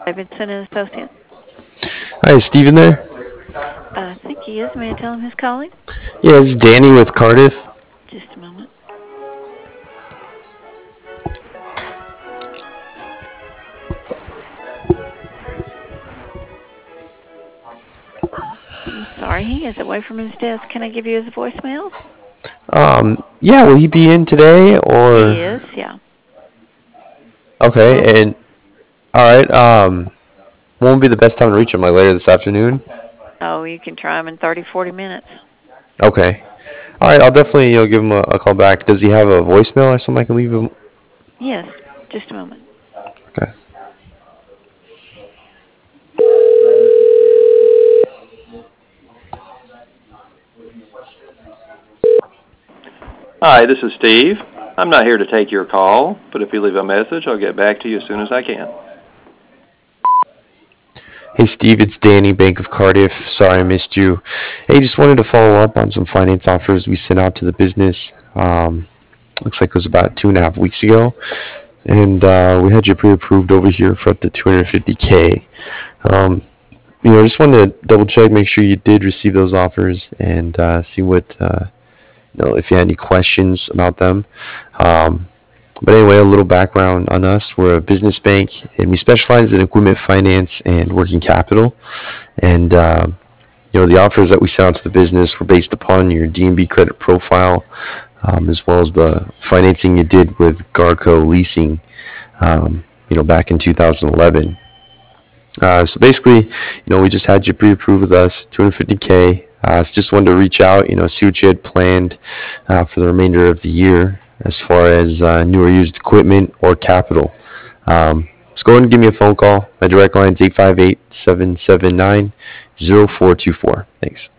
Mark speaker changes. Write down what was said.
Speaker 1: Davidson and Associates.
Speaker 2: Hi, is Steven there?
Speaker 1: I think he is. May I tell him who's calling?
Speaker 2: Yeah, it's Danny with Cardiff.
Speaker 1: Just a moment. I'm sorry, he is away from his desk. Can I give you his voicemail?
Speaker 2: Yeah, will he be in today
Speaker 1: He
Speaker 2: or?
Speaker 1: is, yeah. Well,
Speaker 2: Okay, and all right. Won't be the best time to reach him, like later this afternoon.
Speaker 1: oh, you can try him in 30, 40 minutes.
Speaker 2: Okay. All right, I'll definitely give him a call back. Does he have a voicemail or something I can leave him?
Speaker 1: Yes, just a moment.
Speaker 2: Okay.
Speaker 3: Hi, this is Steve. I'm not here to take your call, but if you leave a message, I'll get back to you as soon as I can.
Speaker 2: Hey Steve, it's Danny, Bank of Cardiff. Sorry I missed you. Hey, just wanted to follow up on some finance offers we sent out to the business. Looks like it was about 2.5 weeks ago, and we had you pre-approved over here for up to 250K. Um, just wanted to double check, make sure you did receive those offers, and see what if you had any questions about them. Um, but anyway, a little background on us: we're a business bank, and we specialize in equipment finance and working capital. And the offers that we sent out to the business were based upon your DNB credit profile, as well as the financing you did with Garco Leasing, back in 2011. So basically, we just had you pre-approved with us, 250K. So just wanted to reach out, see what you had planned for the remainder of the year as far as new or used equipment or capital. So go ahead and give me a phone call. My direct line is 858-779-0424. Thanks.